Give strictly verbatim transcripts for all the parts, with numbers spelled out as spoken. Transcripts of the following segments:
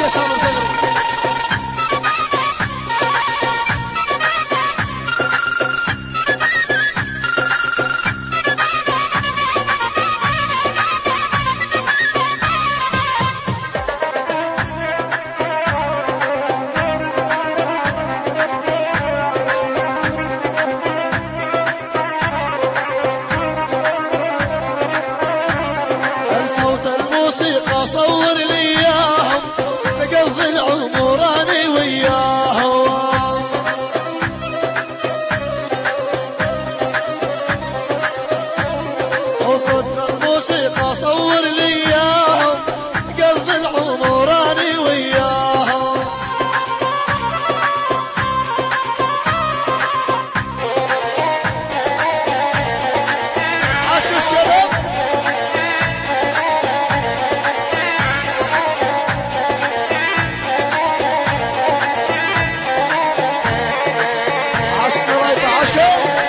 صوت الموسيقى صور لي اياهم بقضي العمر اني وياهم. وصوت الموسيقى صور لي اياهم بقضي العمر اني وياهم. عاش الشباب عشر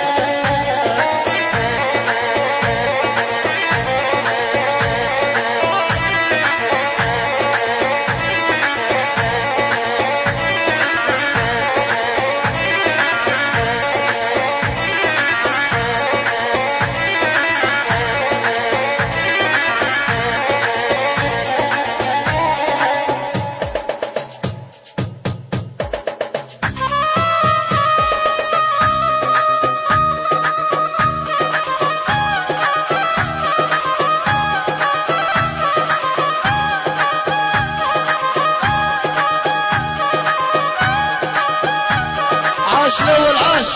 عاش لو العاش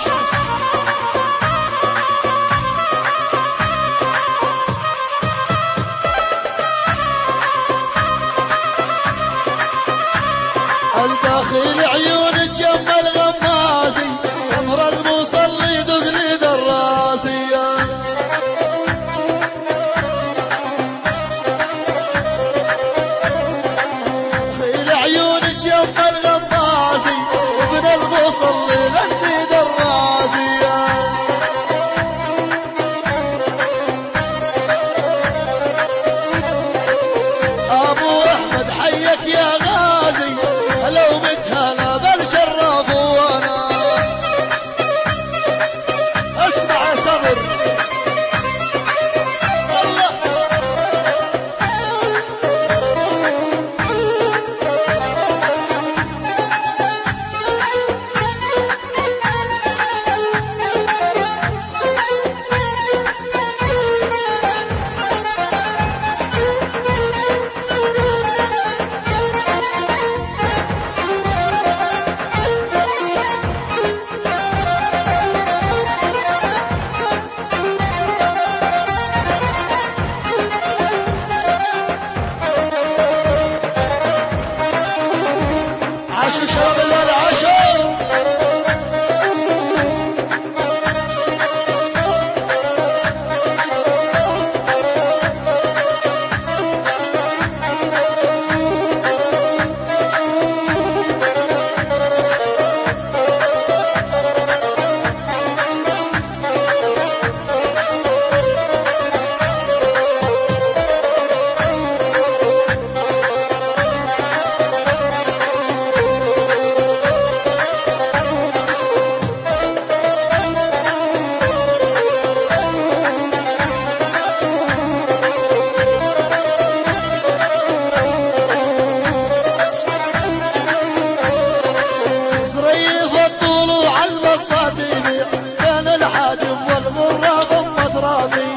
الداخل عيون تجمل غمازي سمر المصلي دقلي دراسي. خيل عيون تجمل غمازي وابن المصلي غني دراسي. ابو احمد حيك يا غازي لو متهنا بل شرفونا. اسمع يا صبر الله عاشوا شباب الليل عاشوا. بين الحاجب والغرة ضمت راضي.